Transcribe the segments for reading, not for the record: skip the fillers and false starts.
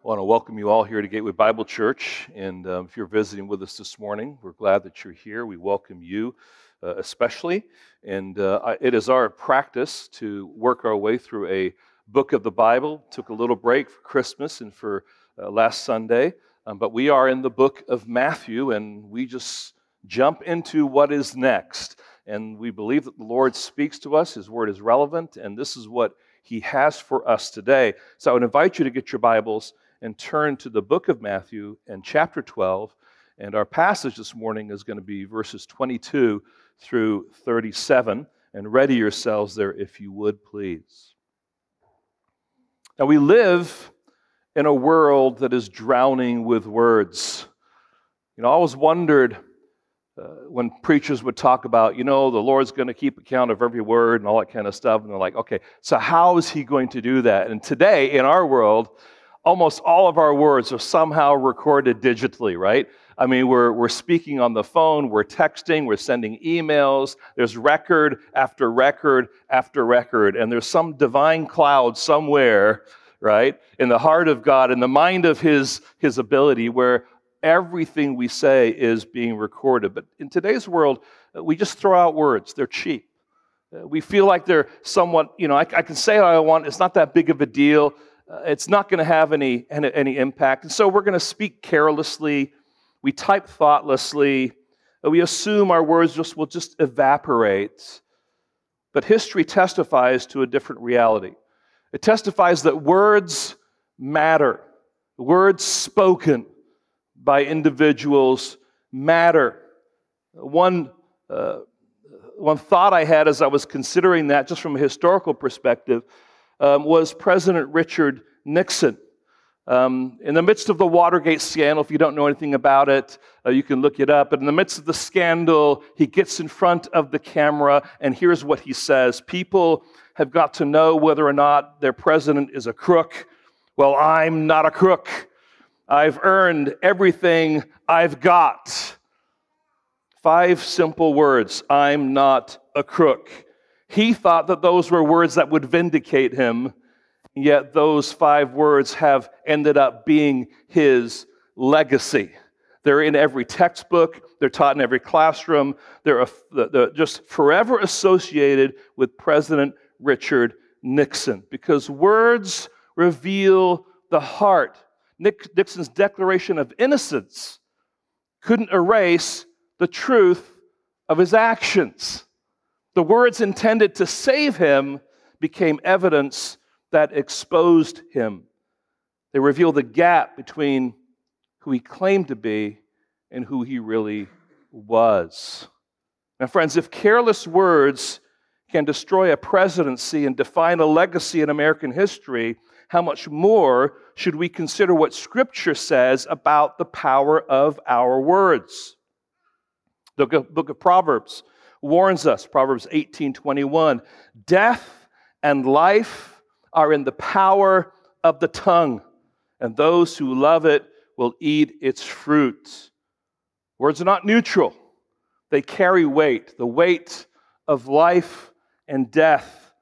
I want to welcome you all here to Gateway Bible Church, and if you're visiting with us this morning, we're glad that you're here. We welcome you especially, and it is our practice to work our way through a book of the Bible. Took a little break for Christmas and for last Sunday, but we are in the book of Matthew, and we just jump into what is next. And we believe that the Lord speaks to us, His Word is relevant, and this is what He has for us today. So I would invite you to get your Bibles and turn to the book of Matthew and chapter 12. And our passage this morning is going to be verses 22 through 37. And ready yourselves there if you would, please. Now, we live in a world that is drowning with words. I always wondered when preachers would talk about, the Lord's going to keep account of every word and all that kind of stuff. And they're like, okay, so how is He going to do that? And today, in our world, almost all of our words are somehow recorded digitally, right? I mean, we're speaking on the phone, we're texting, we're sending emails. There's record after record after record, and there's some divine cloud somewhere, right, in the heart of God, in the mind of His ability, where everything we say is being recorded. But in today's world, we just throw out words. They're cheap. We feel like they're somewhat, I can say what I want. It's not that big of a deal. It's not going to have any impact. And so we're going to speak carelessly. We type thoughtlessly. We assume our words will just evaporate. But history testifies to a different reality. It testifies that words matter. Words spoken by individuals matter. One thought I had as I was considering that, just from a historical perspective, was President Richard Nixon. In the midst of the Watergate scandal, if you don't know anything about it, you can look it up. But in the midst of the scandal, he gets in front of the camera, and here's what he says. People have got to know whether or not their president is a crook. Well, I'm not a crook. I've earned everything I've got. 5 simple words. I'm not a crook. He thought that those were words that would vindicate him, yet those 5 words have ended up being his legacy. They're in every textbook. They're taught in every classroom. They're just forever associated with President Richard Nixon, because words reveal the heart. Nixon's declaration of innocence couldn't erase the truth of his actions. The words intended to save him became evidence that exposed him. They reveal the gap between who he claimed to be and who he really was. Now, friends, if careless words can destroy a presidency and define a legacy in American history, how much more should we consider what Scripture says about the power of our words? The book of Proverbs warns us, Proverbs 18:21, death and life are in the power of the tongue, and those who love it will eat its fruit. Words are not neutral. They carry weight, the weight of life and death.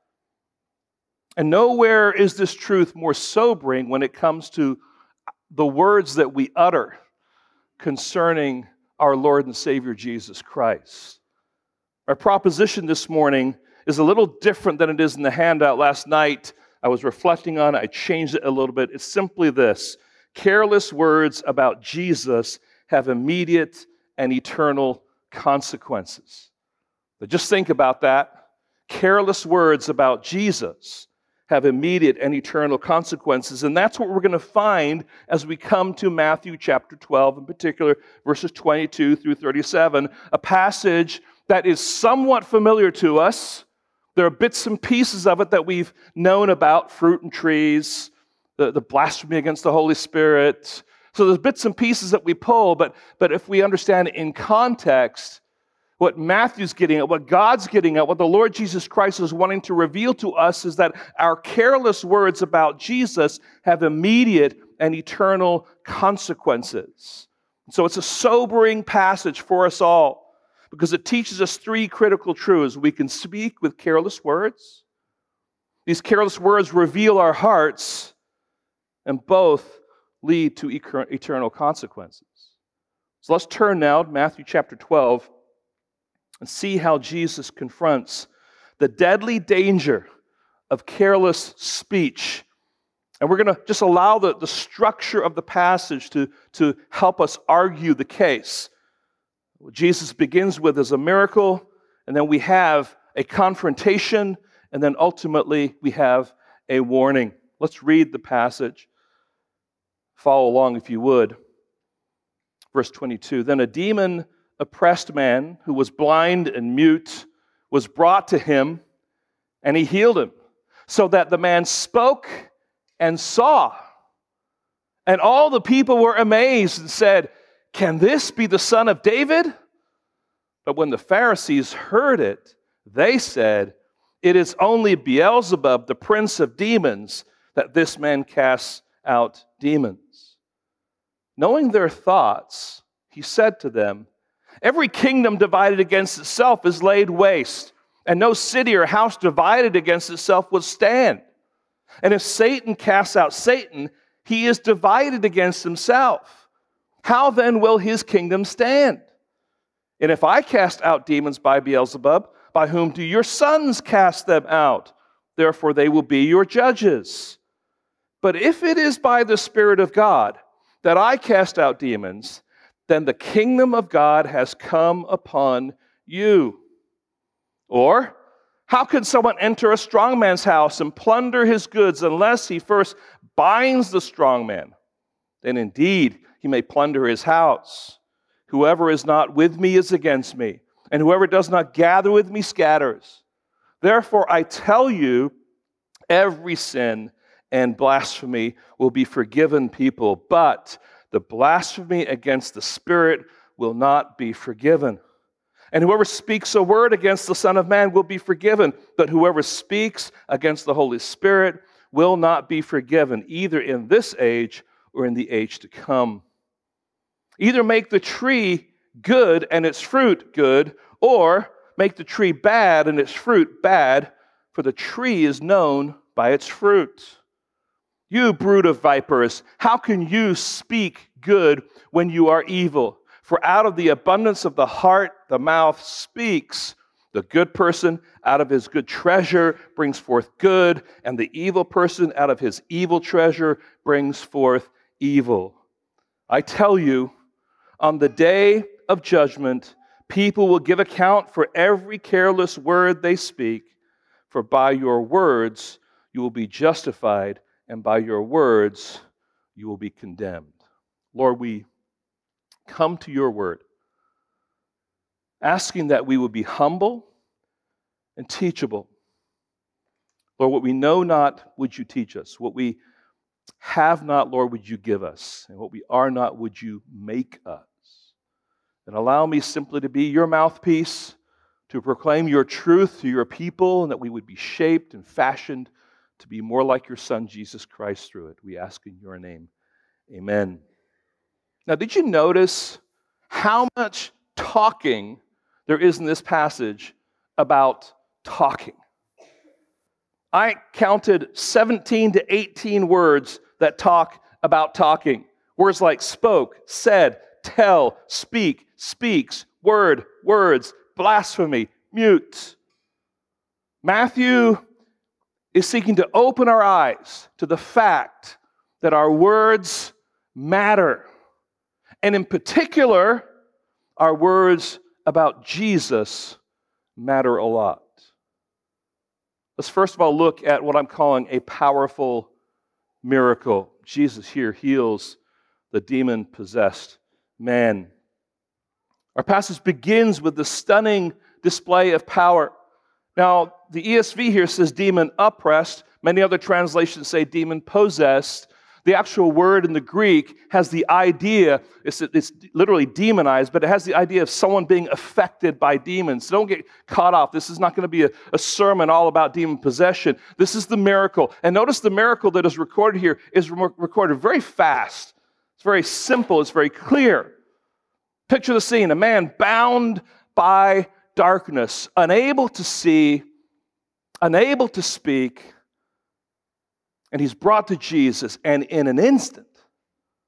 And nowhere is this truth more sobering when it comes to the words that we utter concerning our Lord and Savior Jesus Christ. Our proposition this morning is a little different than it is in the handout last night. I was reflecting on it. I changed it a little bit. It's simply this. Careless words about Jesus have immediate and eternal consequences. But just think about that. Careless words about Jesus have immediate and eternal consequences. And that's what we're going to find as we come to Matthew chapter 12, in particular, verses 22 through 37, a passage that is somewhat familiar to us. There are bits and pieces of it that we've known about, fruit and trees, the blasphemy against the Holy Spirit. So there's bits and pieces that we pull, but if we understand it in context, what Matthew's getting at, what God's getting at, what the Lord Jesus Christ is wanting to reveal to us is that our careless words about Jesus have immediate and eternal consequences. So it's a sobering passage for us all, because it teaches us 3 critical truths. We can speak with careless words. These careless words reveal our hearts, and both lead to eternal consequences. So let's turn now to Matthew chapter 12 and see how Jesus confronts the deadly danger of careless speech. And we're going to just allow the structure of the passage to help us argue the case. What Jesus begins with is a miracle, and then we have a confrontation, and then ultimately we have a warning. Let's read the passage. Follow along if you would. Verse 22, then a demon-oppressed man who was blind and mute was brought to him, and he healed him, so that the man spoke and saw. And all the people were amazed and said, can this be the son of David? But when the Pharisees heard it, they said, it is only Beelzebub, the prince of demons, that this man casts out demons. Knowing their thoughts, he said to them, every kingdom divided against itself is laid waste, and no city or house divided against itself will stand. And if Satan casts out Satan, he is divided against himself. How then will his kingdom stand? And if I cast out demons by Beelzebub, by whom do your sons cast them out? Therefore they will be your judges. But if it is by the Spirit of God that I cast out demons, then the kingdom of God has come upon you. Or, how can someone enter a strong man's house and plunder his goods unless he first binds the strong man? Then indeed he may plunder his house. Whoever is not with me is against me, and whoever does not gather with me scatters. Therefore I tell you, every sin and blasphemy will be forgiven people, but the blasphemy against the Spirit will not be forgiven. And whoever speaks a word against the Son of Man will be forgiven, but whoever speaks against the Holy Spirit will not be forgiven, either in this age or in the age to come. Either make the tree good and its fruit good, or make the tree bad and its fruit bad, for the tree is known by its fruit. You brood of vipers, how can you speak good when you are evil? For out of the abundance of the heart, the mouth speaks. The good person out of his good treasure brings forth good, and the evil person out of his evil treasure brings forth evil. I tell you, on the day of judgment, people will give account for every careless word they speak, for by your words you will be justified, and by your words you will be condemned. Lord, we come to your word, asking that we would be humble and teachable. Lord, what we know not, would you teach us? What we have not, Lord, would you give us? And what we are not, would you make us? And allow me simply to be your mouthpiece, to proclaim your truth to your people, and that we would be shaped and fashioned to be more like your Son, Jesus Christ, through it. We ask in your name. Amen. Now, did you notice how much talking there is in this passage about talking? I counted 17 to 18 words that talk about talking. Words like spoke, said, tell, speak, speaks, word, words, blasphemy, mute. Matthew is seeking to open our eyes to the fact that our words matter. And in particular, our words about Jesus matter a lot. Let's first of all look at what I'm calling a powerful miracle. Jesus here heals the demon-possessed man. Our passage begins with the stunning display of power. Now, the ESV here says demon oppressed. Many other translations say demon possessed. The actual word in the Greek has the idea, it's literally demonized, but it has the idea of someone being affected by demons. So don't get caught off. This is not going to be a sermon all about demon possession. This is the miracle. And notice the miracle that is recorded here is recorded very fast. It's very simple. It's very clear. Picture the scene. A man bound by darkness, unable to see, unable to speak, and he's brought to Jesus, and in an instant,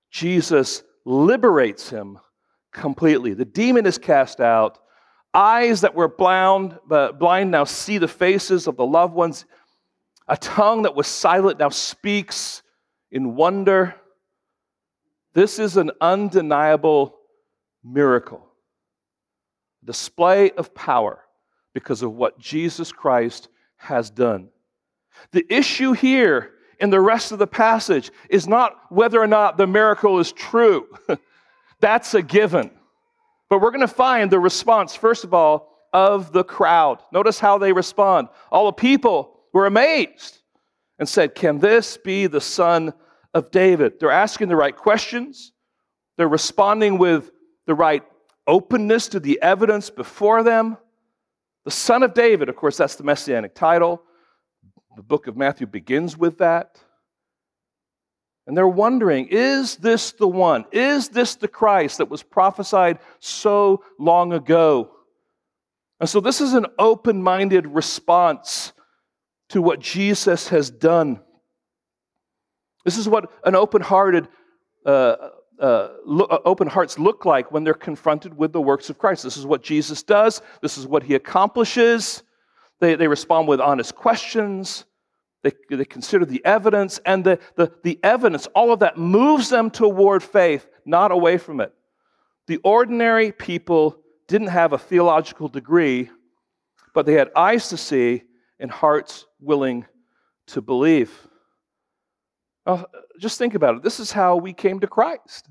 Jesus liberates him completely. The demon is cast out. Eyes that were blind now see the faces of the loved ones. A tongue that was silent now speaks in wonder. This is an undeniable miracle. Display of power because of what Jesus Christ has done. The issue here in the rest of the passage is not whether or not the miracle is true. That's a given. But we're going to find the response, first of all, of the crowd. Notice how they respond. All the people were amazed and said, "Can this be the Son of David?" They're asking the right questions. They're responding with the right openness to the evidence before them. The Son of David, of course, that's the messianic title. The book of Matthew begins with that. And they're wondering, is this the one? Is this the Christ that was prophesied so long ago? And so this is an open-minded response to what Jesus has done. This is what an open hearts look like when they're confronted with the works of Christ. This is what Jesus does. This is what he accomplishes. They respond with honest questions. They consider the evidence, and the evidence, all of that moves them toward faith, not away from it. The ordinary people didn't have a theological degree, but they had eyes to see and hearts willing to believe. Now, just think about it. This is how we came to Christ.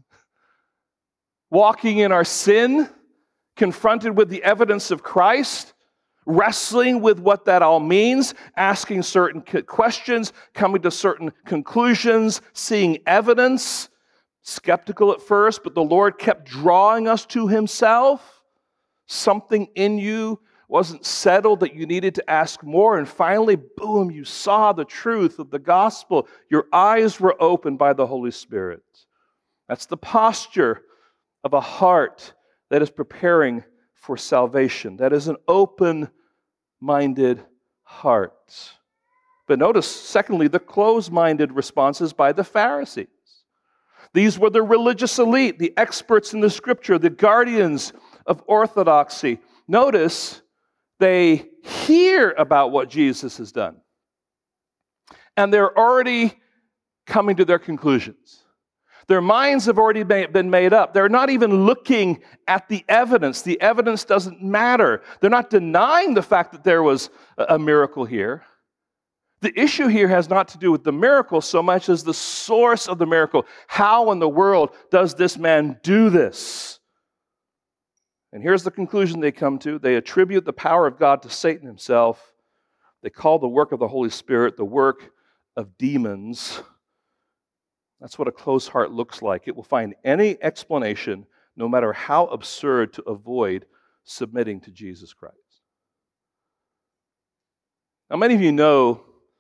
Walking in our sin, confronted with the evidence of Christ, wrestling with what that all means, asking certain questions, coming to certain conclusions, seeing evidence, skeptical at first, but the Lord kept drawing us to himself. Something in you wasn't settled that you needed to ask more, and finally, boom, you saw the truth of the gospel. Your eyes were opened by the Holy Spirit. That's the posture of a heart that is preparing for salvation. That is an open-minded heart. But notice, secondly, the closed-minded responses by the Pharisees. These were the religious elite, the experts in the Scripture, the guardians of orthodoxy. Notice, they hear about what Jesus has done, and they're already coming to their conclusions. Their minds have already been made up. They're not even looking at the evidence. The evidence doesn't matter. They're not denying the fact that there was a miracle here. The issue here has not to do with the miracle so much as the source of the miracle. How in the world does this man do this? And here's the conclusion they come to. They attribute the power of God to Satan himself. They call the work of the Holy Spirit the work of demons. That's what a closed heart looks like. It will find any explanation, no matter how absurd, to avoid submitting to Jesus Christ. Now, many of you know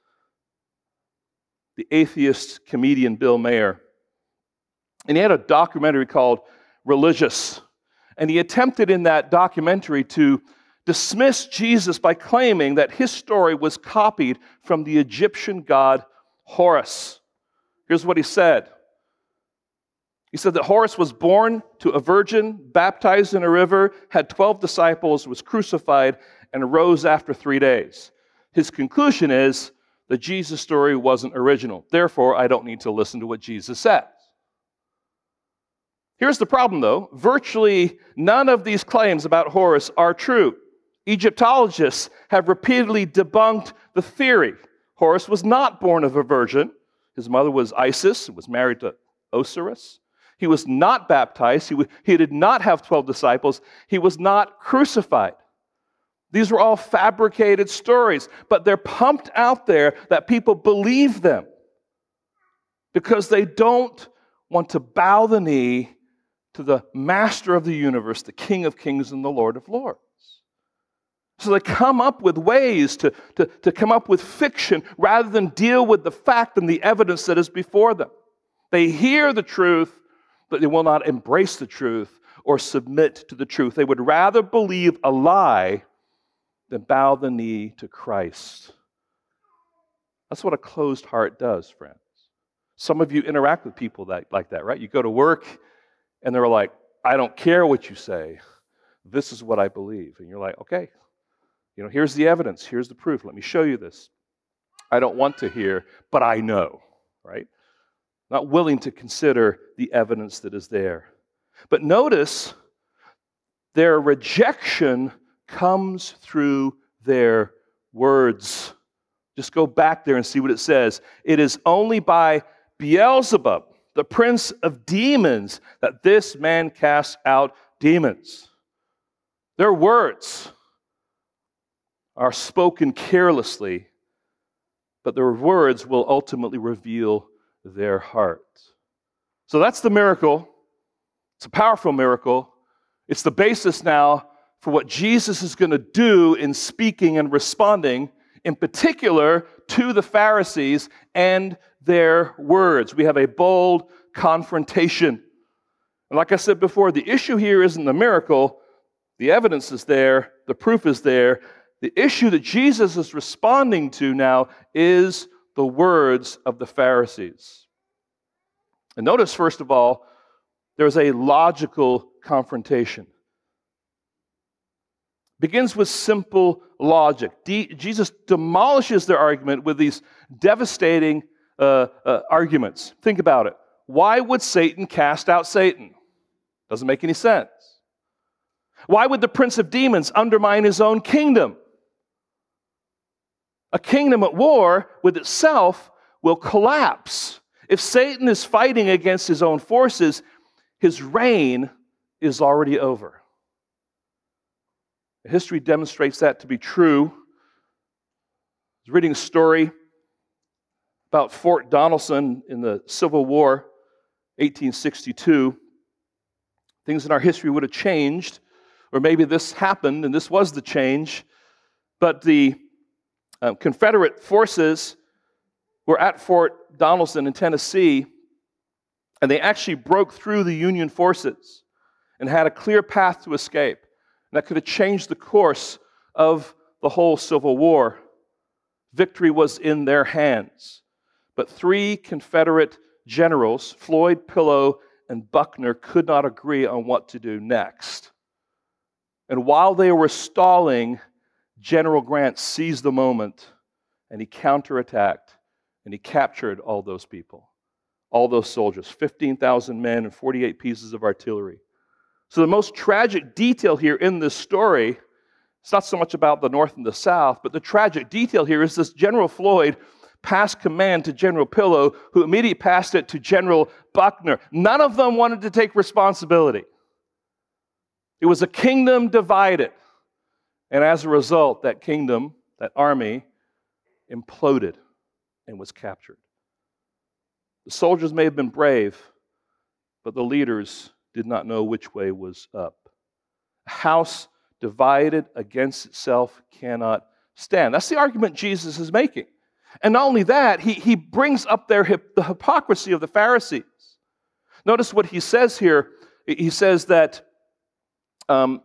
the atheist comedian Bill Maher, and he had a documentary called Religious, and he attempted in that documentary to dismiss Jesus by claiming that his story was copied from the Egyptian god Horus. Here's what he said. He said that Horus was born to a virgin, baptized in a river, had 12 disciples, was crucified, and rose after 3 days. His conclusion is the Jesus story wasn't original. Therefore, I don't need to listen to what Jesus says. Here's the problem, though. Virtually none of these claims about Horus are true. Egyptologists have repeatedly debunked the theory. Horus was not born of a virgin. His mother was Isis, was married to Osiris. He was not baptized. He did not have 12 disciples. He was not crucified. These were all fabricated stories, but they're pumped out there that people believe them because they don't want to bow the knee to the master of the universe, the King of Kings and the Lord of Lords. So they come up with ways to come up with fiction rather than deal with the fact and the evidence that is before them. They hear the truth, but they will not embrace the truth or submit to the truth. They would rather believe a lie than bow the knee to Christ. That's what a closed heart does, friends. Some of you interact with people like that, right? You go to work, and they're like, I don't care what you say. This is what I believe. And you're like, okay, here's the evidence. Here's the proof. Let me show you this. I don't want to hear, but I know, right? Not willing to consider the evidence that is there. But notice their rejection comes through their words. Just go back there and see what it says. It is only by Beelzebub, the prince of demons, that this man casts out demons. Their words are spoken carelessly, but their words will ultimately reveal their heart. So that's the miracle. It's a powerful miracle. It's the basis now for what Jesus is going to do in speaking and responding, in particular to the Pharisees and their words. We have a bold confrontation. And like I said before, the issue here isn't the miracle. The evidence is there. The proof is there. The issue that Jesus is responding to now is the words of the Pharisees. And notice, first of all, there's a logical confrontation. Begins with simple logic. Jesus demolishes their argument with these devastating arguments. Think about it. Why would Satan cast out Satan? Doesn't make any sense. Why would the prince of demons undermine his own kingdom? A kingdom at war with itself will collapse. If Satan is fighting against his own forces, his reign is already over. History demonstrates that to be true. I was reading a story about Fort Donelson in the Civil War, 1862. Things in our history would have changed, or maybe this happened and this was the change, but the Confederate forces were at Fort Donelson in Tennessee, and they actually broke through the Union forces and had a clear path to escape. And that could have changed the course of the whole Civil War. Victory was in their hands. But three Confederate generals, Floyd, Pillow, and Buckner, could not agree on what to do next. And while they were stalling, General Grant seized the moment, and he counterattacked, and he captured all those people, all those soldiers, 15,000 men and 48 pieces of artillery. So the most tragic detail here in this story, it's not so much about the North and the South, but the tragic detail here is this General Floyd passed command to General Pillow, who immediately passed it to General Buckner. None of them wanted to take responsibility. It was a kingdom divided. And as a result, that kingdom, that army, imploded and was captured. The soldiers may have been brave, but the leaders did not know which way was up. A house divided against itself cannot stand. That's the argument Jesus is making. And not only that, he brings up the hypocrisy of the Pharisees. Notice what he says here. He says that, where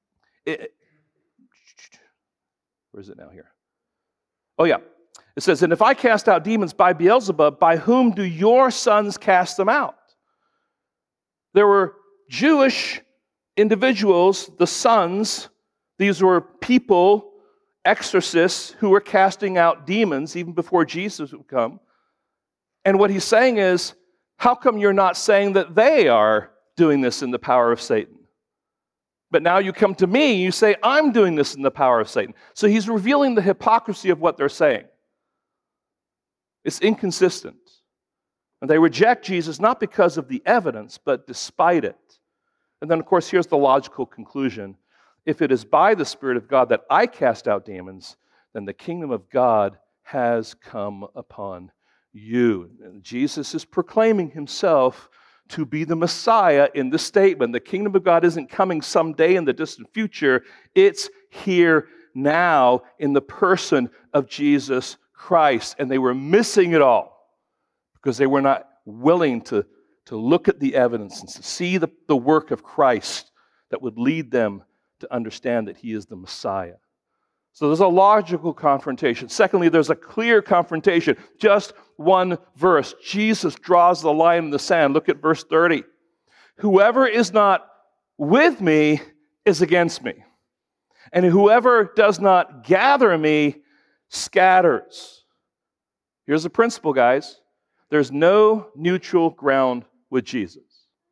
is it now here? Oh yeah. It says, and if I cast out demons by Beelzebub, by whom do your sons cast them out? There were Jewish individuals, the sons. These were people, exorcists, who were casting out demons even before Jesus would come. And what he's saying is, how come you're not saying that they are doing this in the power of Satan? But now you come to me, and you say, I'm doing this in the power of Satan. So he's revealing the hypocrisy of what they're saying. It's inconsistent. And they reject Jesus not because of the evidence, but despite it. And then, of course, here's the logical conclusion. If it is by the Spirit of God that I cast out demons, then the kingdom of God has come upon you. And Jesus is proclaiming himself to be the Messiah in this statement. The kingdom of God isn't coming someday in the distant future. It's here now in the person of Jesus Christ. And they were missing it all because they were not willing to look at the evidence and to see the work of Christ that would lead them to understand that he is the Messiah. So there's a logical confrontation. Secondly, there's a clear confrontation. Just one verse. Jesus draws the line in the sand. Look at verse 30. Whoever is not with me is against me, and whoever does not gather me scatters. Here's the principle, guys. There's no neutral ground with Jesus.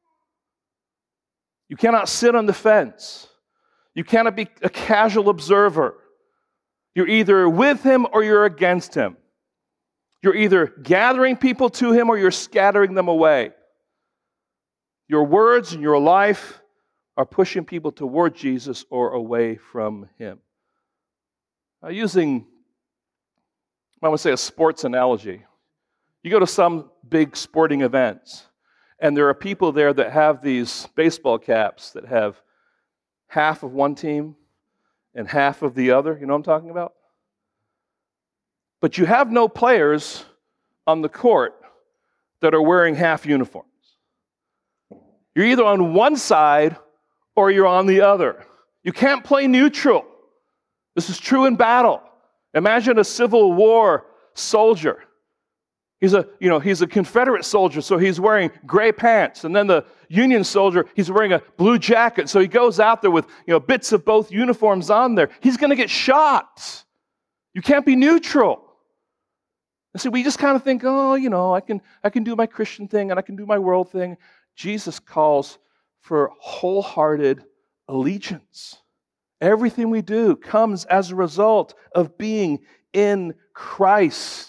You cannot sit on the fence. You cannot be a casual observer. You're either with him or you're against him. You're either gathering people to him or you're scattering them away. Your words and your life are pushing people toward Jesus or away from him. Using, I would say, a sports analogy. You go to some big sporting events, and there are people there that have these baseball caps that have half of one team and half of the other. You know what I'm talking about? But you have no players on the court that are wearing half uniforms. You're either on one side or you're on the other. You can't play neutral. This is true in battle. Imagine a Civil War soldier. He's a Confederate soldier, so he's wearing gray pants. And then the Union soldier, he's wearing a blue jacket. So he goes out there with, bits of both uniforms on there. He's going to get shot. You can't be neutral. And so we just kind of think, I can do my Christian thing and I can do my world thing. Jesus calls for wholehearted allegiance. Everything we do comes as a result of being in Christ.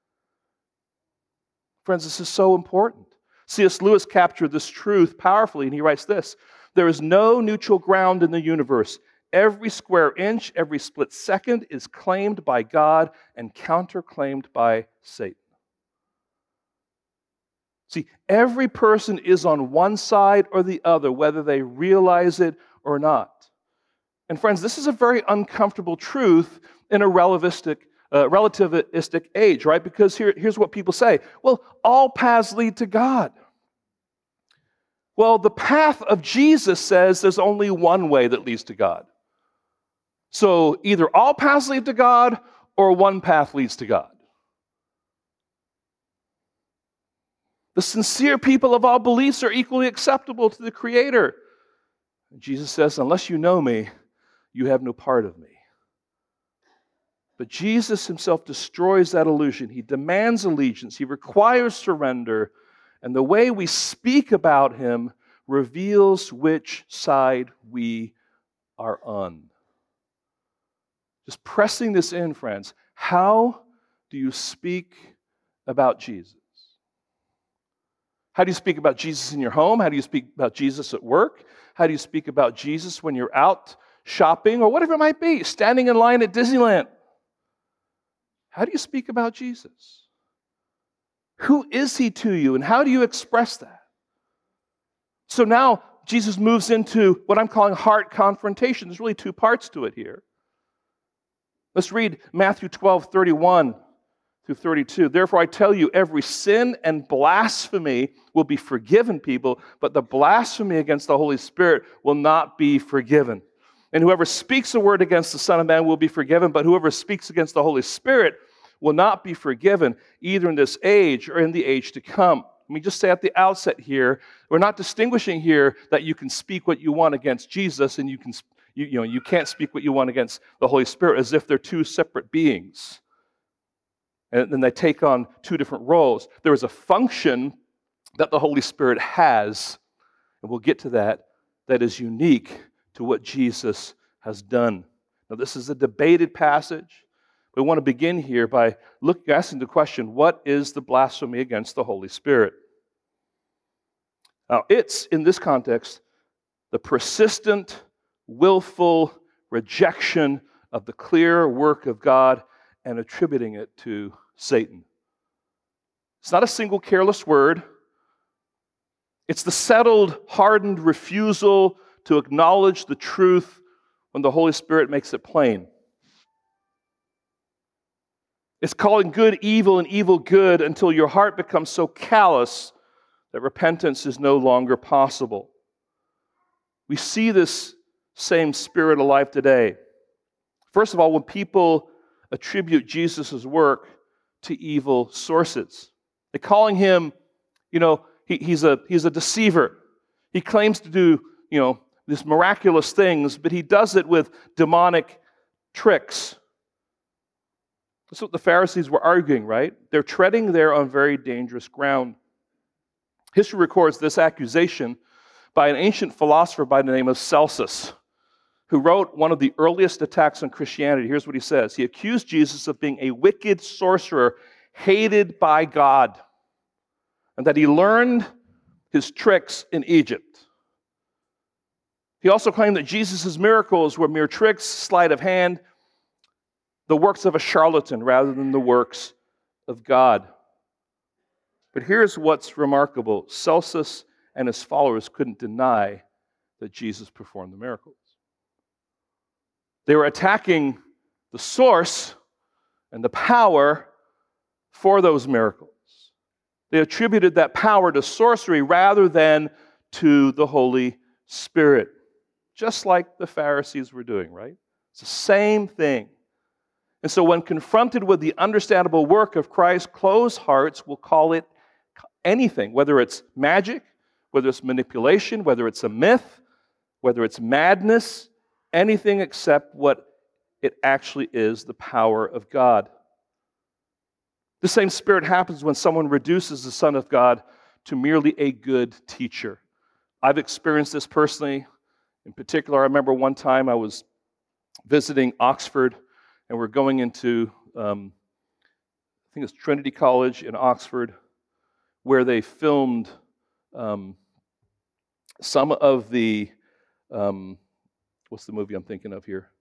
Friends, this is so important. C.S. Lewis captured this truth powerfully, and he writes this: there is no neutral ground in the universe. Every square inch, every split second is claimed by God and counterclaimed by Satan. See, every person is on one side or the other, whether they realize it or not. And friends, this is a very uncomfortable truth in a relativistic age, right? Because here's what people say. Well, all paths lead to God. Well, the path of Jesus says there's only one way that leads to God. So either all paths lead to God or one path leads to God. The sincere people of all beliefs are equally acceptable to the Creator. And Jesus says, unless you know me, you have no part of me. But Jesus himself destroys that illusion. He demands allegiance. He requires surrender. And the way we speak about him reveals which side we are on. Just pressing this in, friends. How do you speak about Jesus? How do you speak about Jesus in your home? How do you speak about Jesus at work? How do you speak about Jesus when you're out shopping or whatever it might be, standing in line at Disneyland? How do you speak about Jesus? Who is he to you, and how do you express that? So now Jesus moves into what I'm calling heart confrontation. There's really two parts to it here. Let's read Matthew 12:31 through 32. Therefore I tell you, every sin and blasphemy will be forgiven people, but the blasphemy against the Holy Spirit will not be forgiven. And whoever speaks a word against the Son of Man will be forgiven, but whoever speaks against the Holy Spirit will not be forgiven, either in this age or in the age to come. Let me just say at the outset here, we're not distinguishing here that you can speak what you want against Jesus and you can't speak what you want against the Holy Spirit, as if they're two separate beings. And then they take on two different roles. There is a function that the Holy Spirit has, and we'll get to that is unique to what Jesus has done. Now, this is a debated passage. We want to begin here by asking the question, what is the blasphemy against the Holy Spirit? Now, it's, in this context, the persistent, willful rejection of the clear work of God and attributing it to Satan. It's not a single careless word. It's the settled, hardened refusal to acknowledge the truth when the Holy Spirit makes it plain. It's calling good evil and evil good until your heart becomes so callous that repentance is no longer possible. We see this same spirit alive today. First of all, when people attribute Jesus' work to evil sources. They're calling him, he's a deceiver. He claims to do, these miraculous things, but he does it with demonic tricks. That's what the Pharisees were arguing, right? They're treading there on very dangerous ground. History records this accusation by an ancient philosopher by the name of Celsus, who wrote one of the earliest attacks on Christianity. Here's what he says. He accused Jesus of being a wicked sorcerer hated by God, and that he learned his tricks in Egypt. He also claimed that Jesus' miracles were mere tricks, sleight of hand, the works of a charlatan rather than the works of God. But here's what's remarkable. Celsus and his followers couldn't deny that Jesus performed the miracles. They were attacking the source and the power for those miracles. They attributed that power to sorcery rather than to the Holy Spirit, just like the Pharisees were doing, right? It's the same thing. And so when confronted with the understandable work of Christ, closed hearts will call it anything, whether it's magic, whether it's manipulation, whether it's a myth, whether it's madness, anything except what it actually is, the power of God. The same spirit happens when someone reduces the Son of God to merely a good teacher. I've experienced this personally. In particular, I remember one time I was visiting Oxford, and we're going into, I think it's Trinity College in Oxford, where they filmed some of the, what's the movie I'm thinking of here?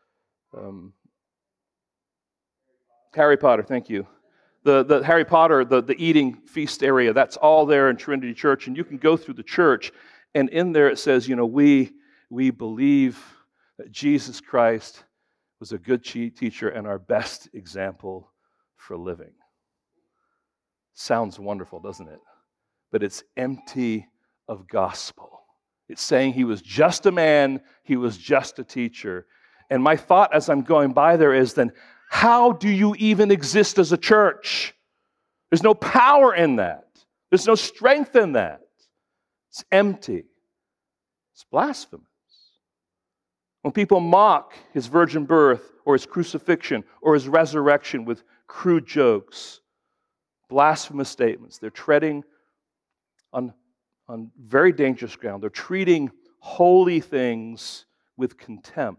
Harry Potter, thank you. The Harry Potter, the eating feast area, that's all there in Trinity Church, and you can go through the church, and in there it says, we believe that Jesus Christ was a good teacher and our best example for living. Sounds wonderful, doesn't it? But it's empty of gospel. It's saying he was just a man, he was just a teacher. And my thought as I'm going by there is then, how do you even exist as a church? There's no power in that. There's no strength in that. It's empty. It's blasphemous. When people mock his virgin birth or his crucifixion or his resurrection with crude jokes, blasphemous statements, they're treading on very dangerous ground. They're treating holy things with contempt.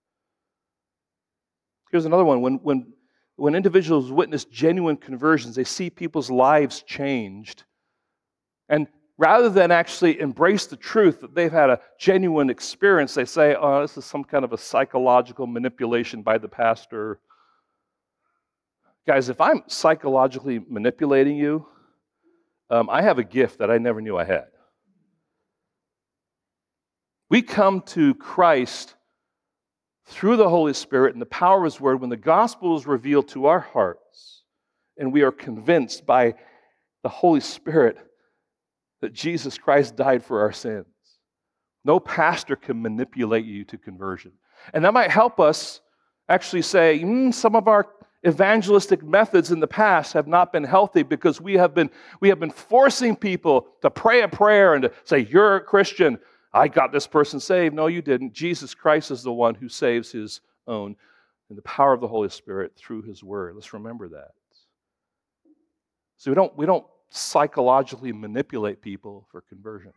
Here's another one. When individuals witness genuine conversions, they see people's lives changed. And rather than actually embrace the truth that they've had a genuine experience, they say, oh, this is some kind of a psychological manipulation by the pastor. Guys, if I'm psychologically manipulating you, I have a gift that I never knew I had. We come to Christ through the Holy Spirit and the power of His Word when the gospel is revealed to our hearts and we are convinced by the Holy Spirit that Jesus Christ died for our sins. No pastor can manipulate you to conversion. And that might help us actually say, some of our evangelistic methods in the past have not been healthy because we have been forcing people to pray a prayer and to say, you're a Christian. I got this person saved. No, you didn't. Jesus Christ is the one who saves his own in the power of the Holy Spirit through his word. Let's remember that. So we don't psychologically manipulate people for conversion.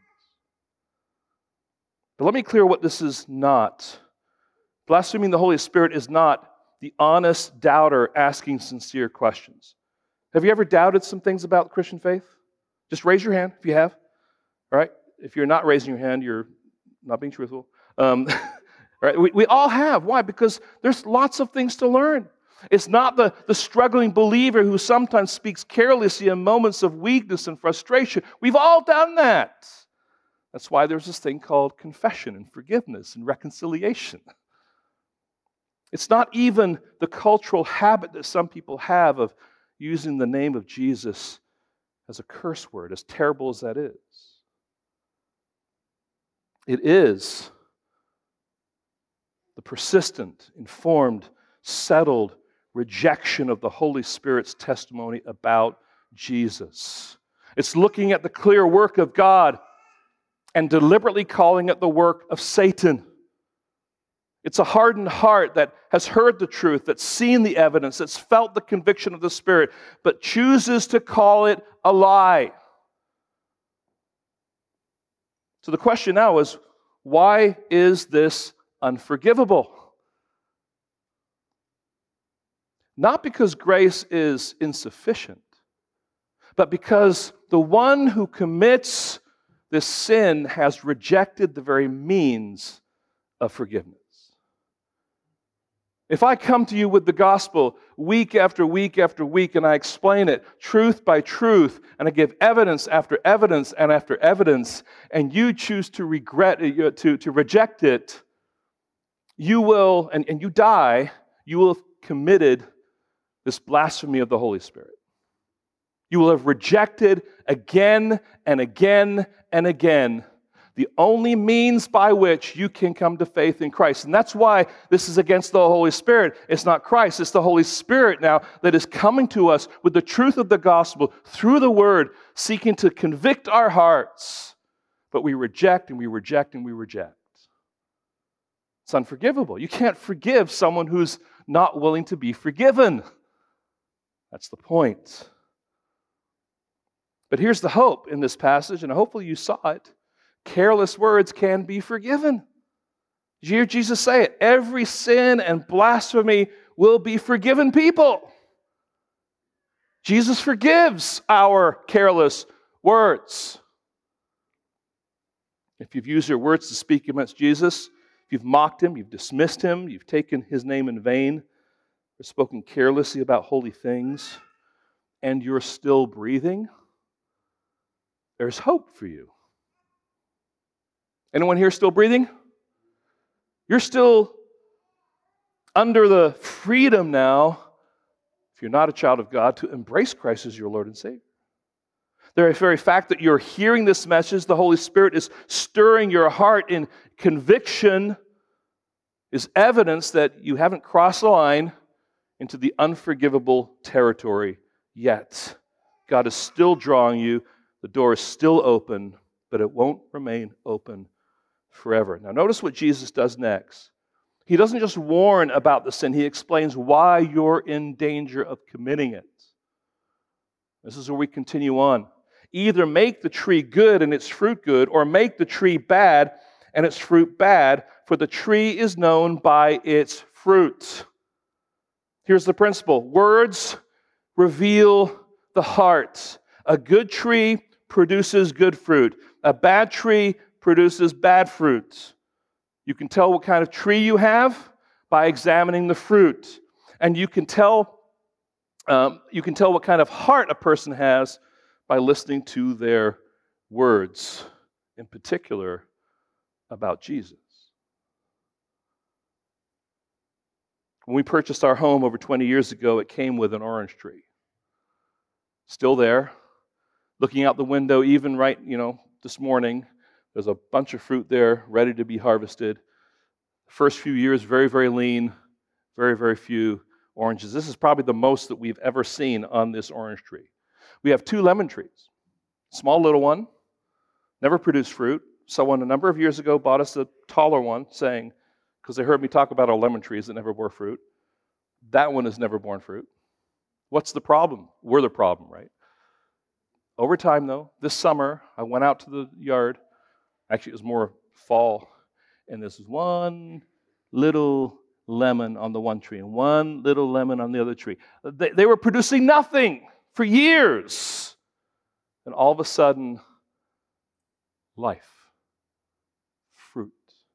But let me clear what this is not. Blaspheming the Holy Spirit is not the honest doubter asking sincere questions. Have you ever doubted some things about the Christian faith? Just raise your hand if you have. All right? If you're not raising your hand, you're not being truthful. Right? We all have. Why? Because there's lots of things to learn. It's not the struggling believer who sometimes speaks carelessly in moments of weakness and frustration. We've all done that. That's why there's this thing called confession and forgiveness and reconciliation. It's not even the cultural habit that some people have of using the name of Jesus as a curse word, as terrible as that is. It is the persistent, informed, settled rejection of the Holy Spirit's testimony about Jesus. It's looking at the clear work of God and deliberately calling it the work of Satan. It's a hardened heart that has heard the truth, that's seen the evidence, that's felt the conviction of the Spirit, but chooses to call it a lie. So the question now is, why is this unforgivable? Not because grace is insufficient, but because the one who commits this sin has rejected the very means of forgiveness. If I come to you with the gospel week after week after week and I explain it truth by truth and I give evidence after evidence and after evidence and you choose to reject it, you will, and you die, you will have committed this blasphemy of the Holy Spirit. You will have rejected again and again and again the only means by which you can come to faith in Christ. And that's why this is against the Holy Spirit. It's not Christ, it's the Holy Spirit now that is coming to us with the truth of the gospel through the Word, seeking to convict our hearts. But we reject and we reject and we reject. It's unforgivable. You can't forgive someone who's not willing to be forgiven. That's the point. But here's the hope in this passage, and hopefully you saw it. Careless words can be forgiven. Did you hear Jesus say it? Every sin and blasphemy will be forgiven people. Jesus forgives our careless words. If you've used your words to speak against Jesus, if you've mocked him, you've dismissed him, you've taken his name in vain, or spoken carelessly about holy things, and you're still breathing, there's hope for you. Anyone here still breathing? You're still under the freedom now, if you're not a child of God, to embrace Christ as your Lord and Savior. The very fact that you're hearing this message, the Holy Spirit is stirring your heart in conviction, is evidence that you haven't crossed the line into the unforgivable territory yet. God is still drawing you. The door is still open, but it won't remain open forever. Now notice what Jesus does next. He doesn't just warn about the sin, he explains why you're in danger of committing it. This is where we continue on. Either make the tree good and its fruit good, or make the tree bad and its fruit bad, for the tree is known by its fruit. Here's the principle. Words reveal the heart. A good tree produces good fruit. A bad tree produces bad fruit. You can tell what kind of tree you have by examining the fruit. And you can tell what kind of heart a person has by listening to their words, in particular about Jesus. When we purchased our home over 20 years ago, it came with an orange tree. Still there. Looking out the window, even right, this morning, there's a bunch of fruit there ready to be harvested. The first few years, very, very lean, very, very few oranges. This is probably the most that we've ever seen on this orange tree. We have 2 lemon trees. Small little one, never produced fruit. Someone a number of years ago bought us a taller one, saying, because they heard me talk about our lemon trees that never bore fruit, that one has never borne fruit. What's the problem? We're the problem, right? Over time, though, this summer, I went out to the yard. Actually, it was more fall. And this was one little lemon on the one tree and one little lemon on the other tree. They were producing nothing for years. And all of a sudden, life, fruit.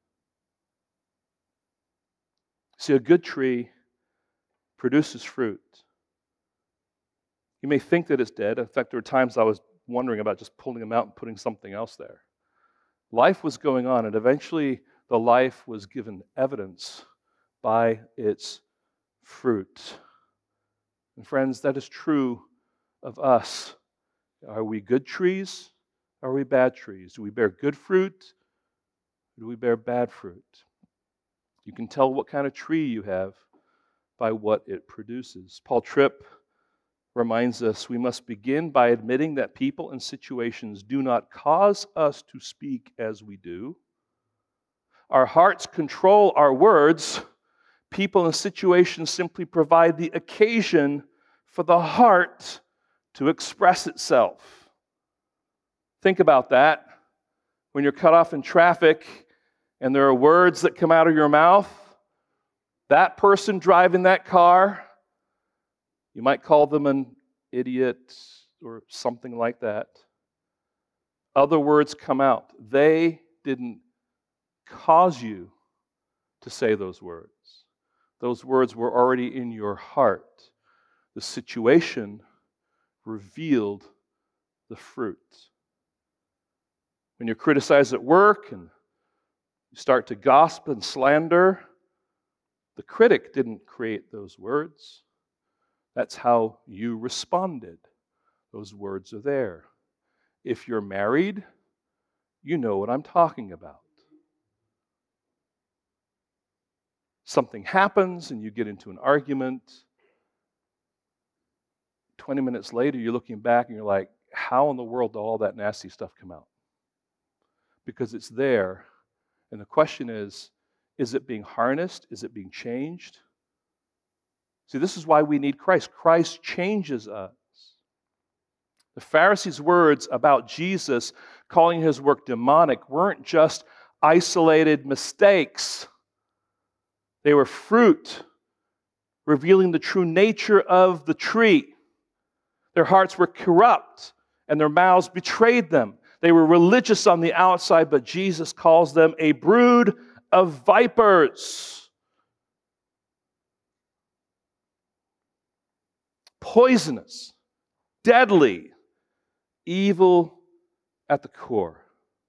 See, a good tree produces fruit. You may think that it's dead. In fact, there were times I was wondering about just pulling them out and putting something else there. Life was going on, and eventually the life was given evidence by its fruit. And friends, that is true of us. Are we good trees? Are we bad trees? Do we bear good fruit? Or do we bear bad fruit? You can tell what kind of tree you have by what it produces. Paul Tripp reminds us we must begin by admitting that people and situations do not cause us to speak as we do. Our hearts control our words. People and situations simply provide the occasion for the heart to express itself. Think about that. When you're cut off in traffic and there are words that come out of your mouth, that person driving that car, you might call them an idiot or something like that. Other words come out. They didn't cause you to say those words. Those words were already in your heart. The situation revealed the fruit. When you're criticized at work and you start to gossip and slander, the critic didn't create those words. That's how you responded. Those words are there. If you're married, you know what I'm talking about. Something happens and you get into an argument. 20 minutes later, you're looking back and you're like, how in the world did all that nasty stuff come out? Because it's there. And the question is it being harnessed? Is it being changed? See, this is why we need Christ. Christ changes us. The Pharisees' words about Jesus calling his work demonic weren't just isolated mistakes. They were fruit, revealing the true nature of the tree. Their hearts were corrupt, and their mouths betrayed them. They were religious on the outside, but Jesus calls them a brood of vipers. Poisonous, deadly, evil at the core.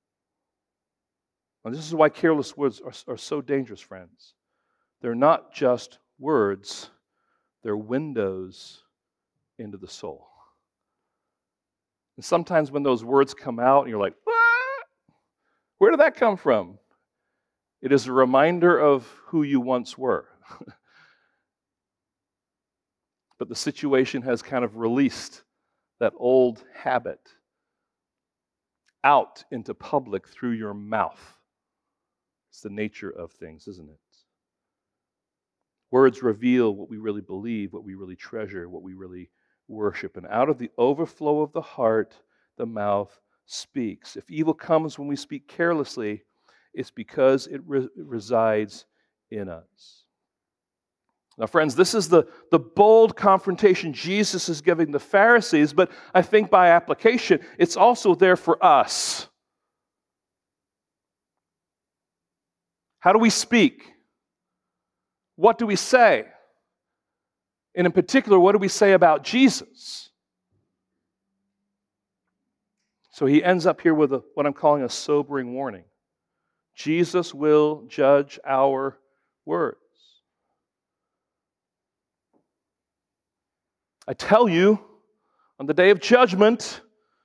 And this is why careless words are so dangerous, friends. They're not just words, they're windows into the soul. And sometimes when those words come out and you're like, what? Where did that come from? It is a reminder of who you once were. But the situation has kind of released that old habit out into public through your mouth. It's the nature of things, isn't it? Words reveal what we really believe, what we really treasure, what we really worship. And out of the overflow of the heart, the mouth speaks. If evil comes when we speak carelessly, it's because it resides in us. Now, friends, this is the bold confrontation Jesus is giving the Pharisees, but I think by application, it's also there for us. How do we speak? What do we say? And in particular, what do we say about Jesus? So he ends up here with what I'm calling a sobering warning. Jesus will judge our words. I tell you, on the day of judgment,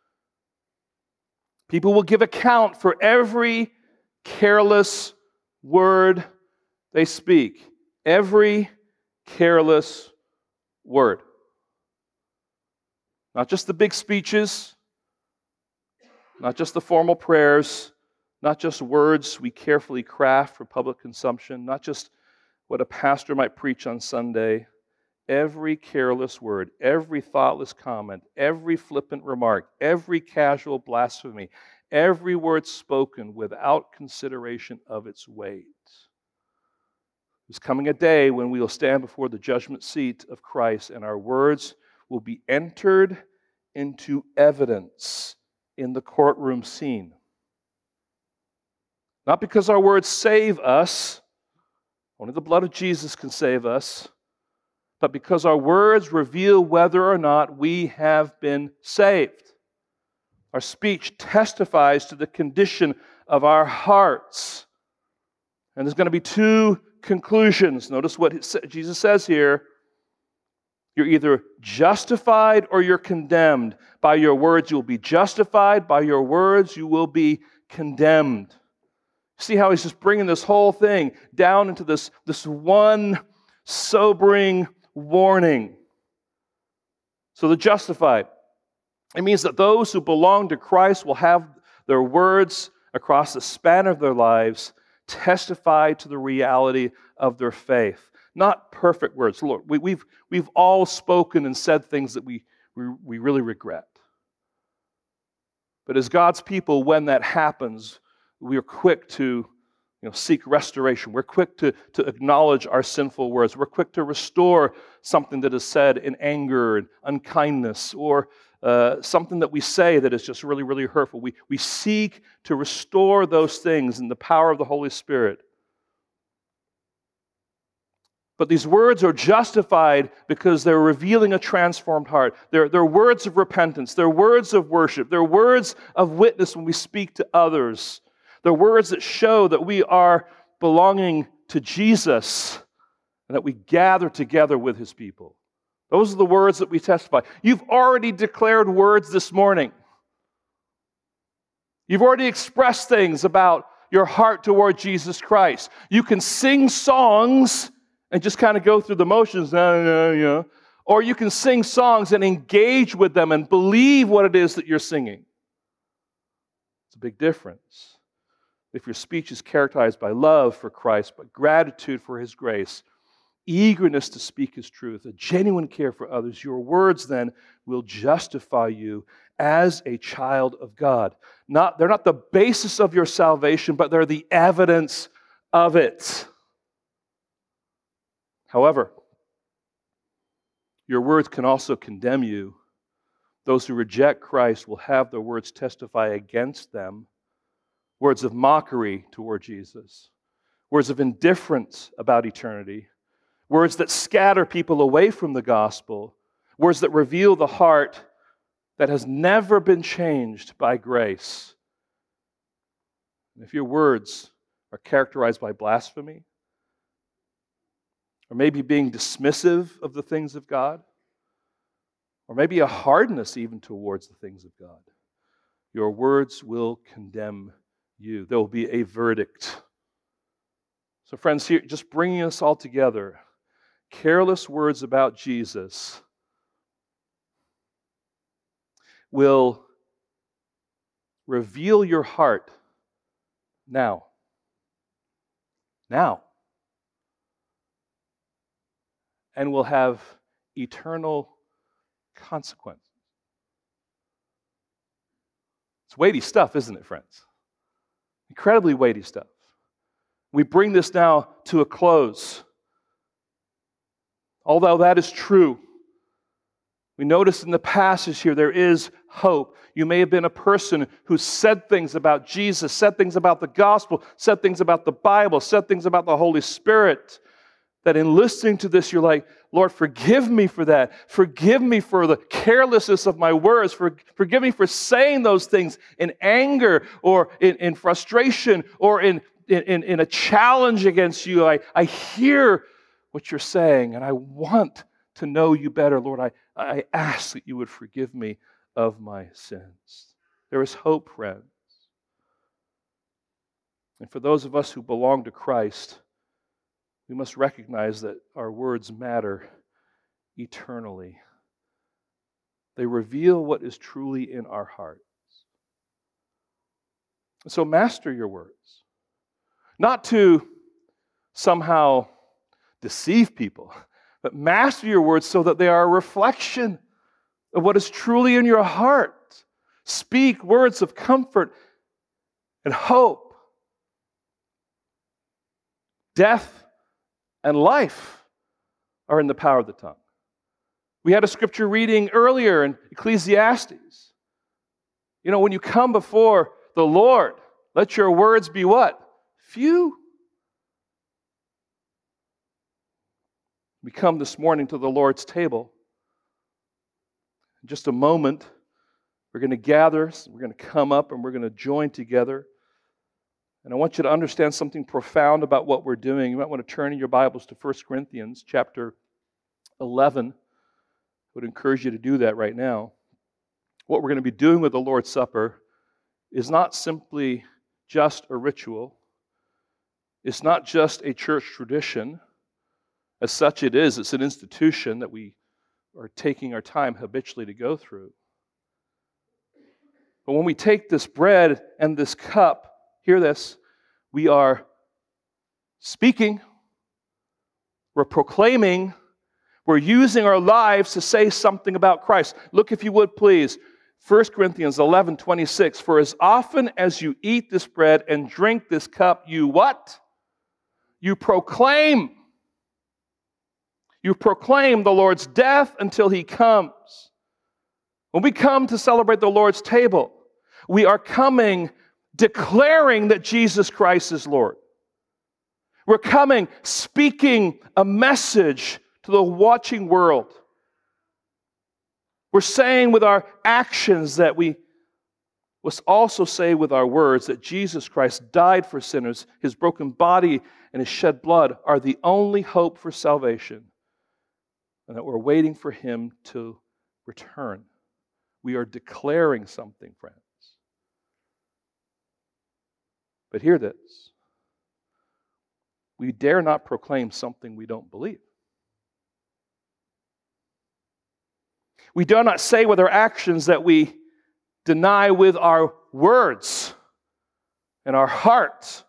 people will give account for every careless word they speak. Every careless word. Not just the big speeches, not just the formal prayers, not just words we carefully craft for public consumption, not just what a pastor might preach on Sunday. Every careless word, every thoughtless comment, every flippant remark, every casual blasphemy, every word spoken without consideration of its weight. There's coming a day when we will stand before the judgment seat of Christ, and our words will be entered into evidence in the courtroom scene. Not because our words save us, only the blood of Jesus can save us, but because our words reveal whether or not we have been saved. Our speech testifies to the condition of our hearts. And there's going to be two conclusions. Notice what Jesus says here. You're either justified or you're condemned. By your words you will be justified. By your words you will be condemned. See how he's just bringing this whole thing down into this one sobering warning. So the justified, it means that those who belong to Christ will have their words across the span of their lives testify to the reality of their faith. Not perfect words. Lord, we've all spoken and said things that we really regret. But as God's people, when that happens, we are quick to seek restoration. We're quick to acknowledge our sinful words. We're quick to restore something that is said in anger and unkindness, or something that we say that is just really, really hurtful. We seek to restore those things in the power of the Holy Spirit. But these words are justified because they're revealing a transformed heart. They're words of repentance. They're words of worship. They're words of witness when we speak to others. They're words that show that we are belonging to Jesus and that we gather together with His people. Those are the words that we testify. You've already declared words this morning. You've already expressed things about your heart toward Jesus Christ. You can sing songs and just kind of go through the motions, or you can sing songs and engage with them and believe what it is that you're singing. It's a big difference. If your speech is characterized by love for Christ, but gratitude for His grace, eagerness to speak His truth, a genuine care for others, your words then will justify you as a child of God. They're not the basis of your salvation, but they're the evidence of it. However, your words can also condemn you. Those who reject Christ will have their words testify against them. Words of mockery toward Jesus. Words of indifference about eternity. Words that scatter people away from the gospel. Words that reveal the heart that has never been changed by grace. And if your words are characterized by blasphemy, or maybe being dismissive of the things of God, or maybe a hardness even towards the things of God, your words will condemn you. There will be a verdict. So friends, here, just bringing us all together, careless words about Jesus will reveal your heart now. Now. And will have eternal consequences. It's weighty stuff, isn't it, friends? Incredibly weighty stuff. We bring this now to a close. Although that is true, we notice in the passage here there is hope. You may have been a person who said things about Jesus, said things about the gospel, said things about the Bible, said things about the Holy Spirit, that in listening to this, you're like, Lord, forgive me for that. Forgive me for the carelessness of my words. Forgive me for saying those things in anger or in frustration or in a challenge against you. I hear what you're saying, and I want to know you better. Lord, I ask that you would forgive me of my sins. There is hope, friends. And for those of us who belong to Christ, we must recognize that our words matter eternally. They reveal what is truly in our hearts. So master your words. Not to somehow deceive people, but master your words so that they are a reflection of what is truly in your heart. Speak words of comfort and hope. Death and life are in the power of the tongue. We had a scripture reading earlier in Ecclesiastes. When you come before the Lord, let your words be what? Few. We come this morning to the Lord's table. In just a moment, we're going to gather, we're going to come up, and we're going to join together. And I want you to understand something profound about what we're doing. You might want to turn in your Bibles to 1 Corinthians chapter 11. I would encourage you to do that right now. What we're going to be doing with the Lord's Supper is not simply just a ritual. is not just a church tradition. As such it is. It's an institution that we are taking our time habitually to go through. But when we take this bread and this cup, hear this, we are speaking, we're proclaiming, we're using our lives to say something about Christ. Look, if you would, please, 1 Corinthians 11:26. For as often as you eat this bread and drink this cup, you what? You proclaim. You proclaim the Lord's death until He comes. When we come to celebrate the Lord's table, we are coming declaring that Jesus Christ is Lord. We're coming speaking a message to the watching world. We're saying with our actions that we must also say with our words that Jesus Christ died for sinners. His broken body and His shed blood are the only hope for salvation, and that we're waiting for Him to return. We are declaring something, friends. But hear this. We dare not proclaim something we don't believe. We do not say with our actions that we deny with our words and our hearts.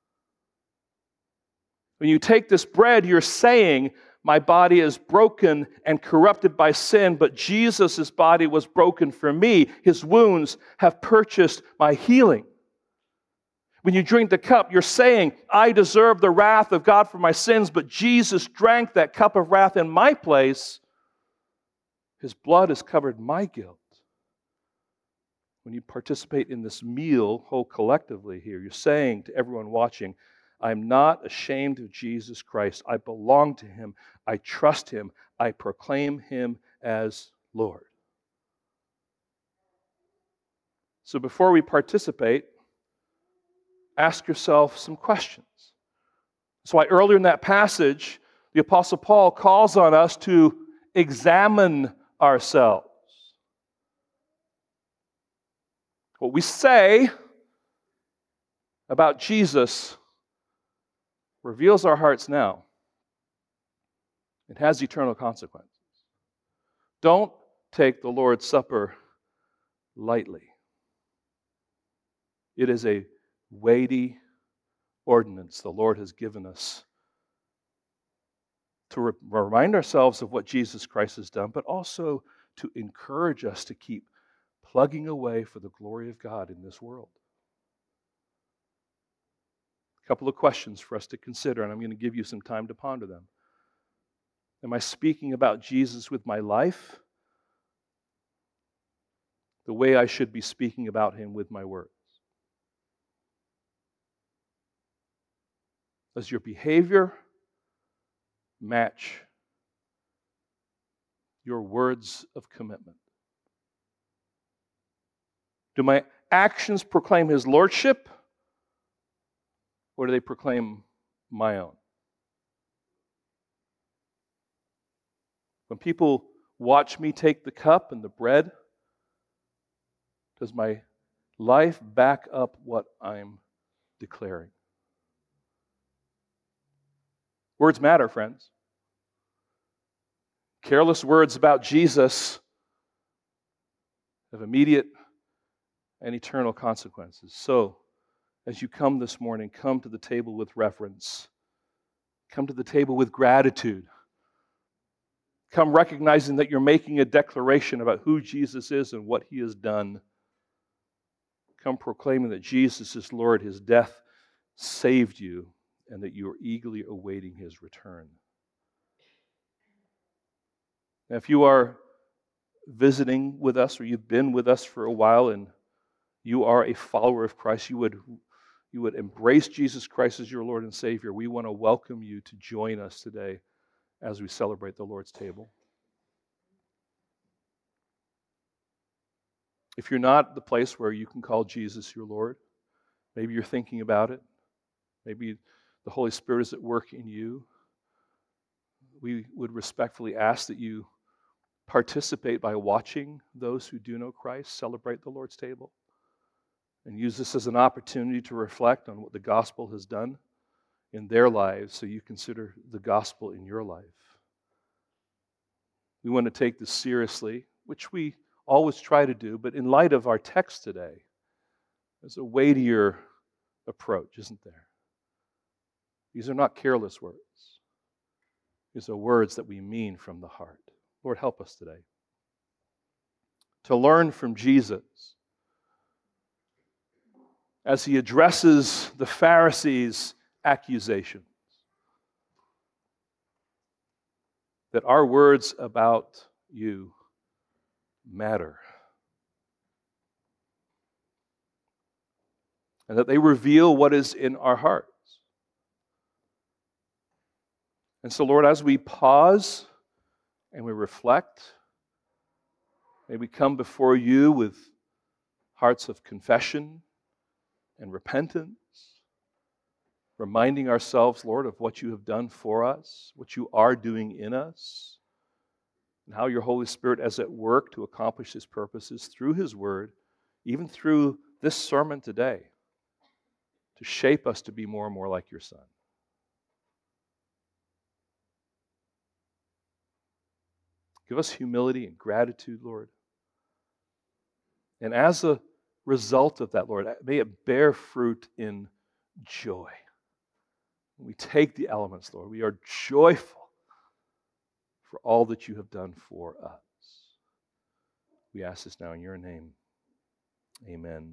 When you take this bread, you're saying, my body is broken and corrupted by sin, but Jesus' body was broken for me. His wounds have purchased my healing. When you drink the cup, you're saying, I deserve the wrath of God for my sins, but Jesus drank that cup of wrath in my place. His blood has covered my guilt. When you participate in this meal whole collectively here, you're saying to everyone watching, I'm not ashamed of Jesus Christ. I belong to Him. I trust Him. I proclaim Him as Lord. So before we participate, ask yourself some questions. That's why earlier in that passage, the Apostle Paul calls on us to examine ourselves. What we say about Jesus reveals our hearts now. It has eternal consequences. Don't take the Lord's Supper lightly. It is a weighty ordinance the Lord has given us to remind ourselves of what Jesus Christ has done, but also to encourage us to keep plugging away for the glory of God in this world. A couple of questions for us to consider, and I'm going to give you some time to ponder them. Am I speaking about Jesus with my life the way I should be speaking about Him with my words? Does your behavior match your words of commitment? Do my actions proclaim His lordship, or do they proclaim my own? When people watch me take the cup and the bread, does my life back up what I'm declaring? Words matter, friends. Careless words about Jesus have immediate and eternal consequences. So, as you come this morning, come to the table with reverence. Come to the table with gratitude. Come recognizing that you're making a declaration about who Jesus is and what He has done. Come proclaiming that Jesus is Lord, His death saved you, and that you are eagerly awaiting His return. Now, if you are visiting with us or you've been with us for a while and you are a follower of Christ, you would embrace Jesus Christ as your Lord and Savior, we want to welcome you to join us today as we celebrate the Lord's table. If you're not at the place where you can call Jesus your Lord, maybe you're thinking about it, maybe the Holy Spirit is at work in you, we would respectfully ask that you participate by watching those who do know Christ celebrate the Lord's table and use this as an opportunity to reflect on what the gospel has done in their lives, so you consider the gospel in your life. We want to take this seriously, which we always try to do, but in light of our text today, there's a weightier approach, isn't there? These are not careless words. These are words that we mean from the heart. Lord, help us today to learn from Jesus as he addresses the Pharisees' accusations, that our words about you matter, and that they reveal what is in our hearts. And so, Lord, as we pause and we reflect, may we come before you with hearts of confession and repentance, reminding ourselves, Lord, of what you have done for us, what you are doing in us, and how your Holy Spirit is at work to accomplish his purposes through his word, even through this sermon today, to shape us to be more and more like your Son. Give us humility and gratitude, Lord. And as a result of that, Lord, may it bear fruit in joy. When we take the elements, Lord, we are joyful for all that you have done for us. We ask this now in your name. Amen.